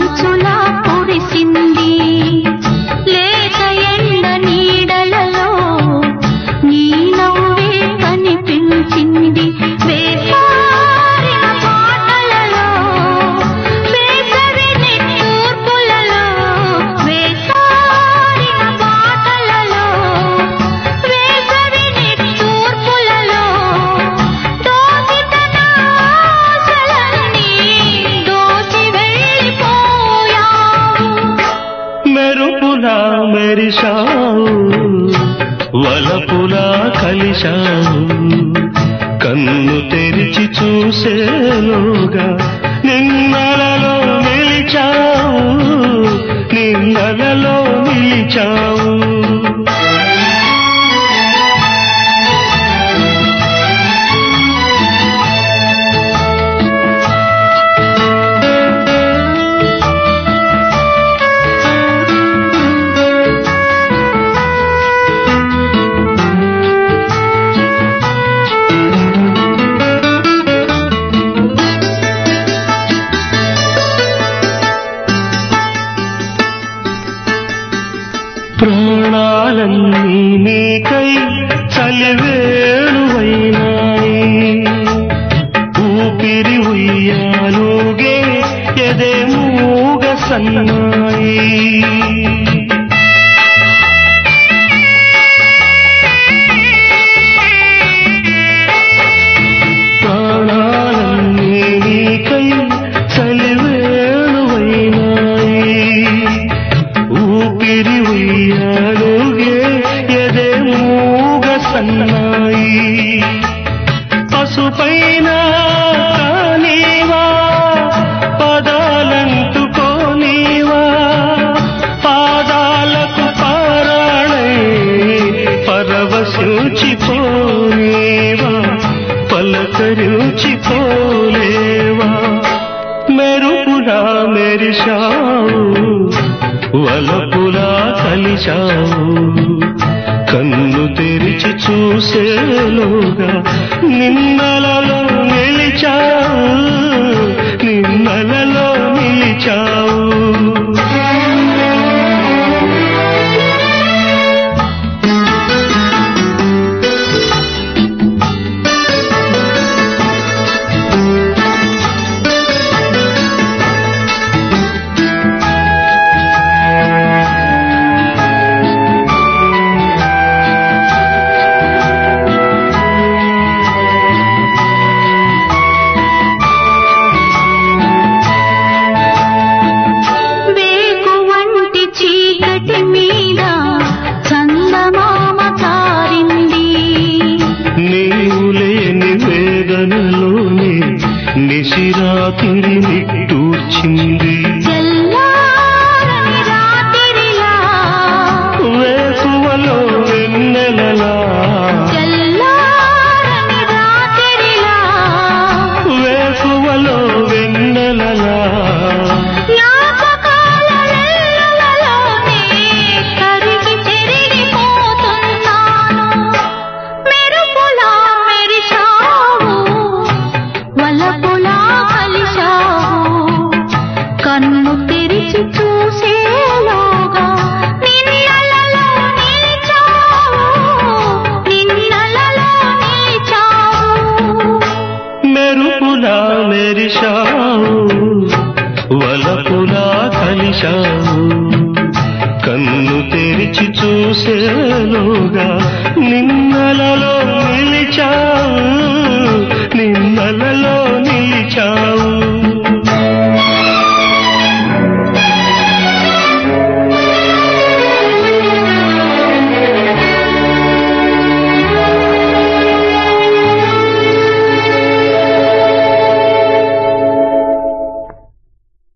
మంచులా కురిసింది లేత ఎండ నీడలలో నీ నవ్వే కనిపించింది వేసారిన పాటలలో వేసవి నిట్టూర్పులలో వేసారిన పాటలలో వేసవి నిట్టూర్పులలో దోచితన ఆశలన్నీ దోచి వెళ్ళిపోయావు మెరుపులా మెరిశావు వలపులా కలిశావు కన్ను తెరిచి చూసేలోగా నిన్నలలో నిలిచావు నిన్నలలో నిలిచావు ప్రాణాలన్నీ నీకై చలివేణువైనాయి ఊపిరి ఉయ్యాలుగే ఎదే మూగ సన్నాయి ప్రాణాలన్నీ నీకై చలివేణువైనాయి ఊపిరి ఉయ్యాలుగే ఎదే మూగ సన్నాయి పసుపైన కానీవా పదాలంటుకోనీవా పాదాలకు పారాణై పరవశించిపోనేవా పలకరించిపోలేవా మెరుపులా మెరిశావు వలపులా కలిశావు కన్ను తెరిచి చూసేలోగా నిన్నలలో నిలిచావు నిన్నలలో నిలిచావు వేదనలోనే నిశిరాతిరి నిట్టూర్చింది వేకువలో వెన్నెలలా వేకువలో వెన్నెలలా కన్ను తెరిచి చూసేలోగా నిన్నలలో నిలిచావు నిన్నలలో నిలిచావు మెరుపులా మెరిశావు వలపులా కలిశావు కన్ను తెరిచి చూసేలోగా నిన్నలలో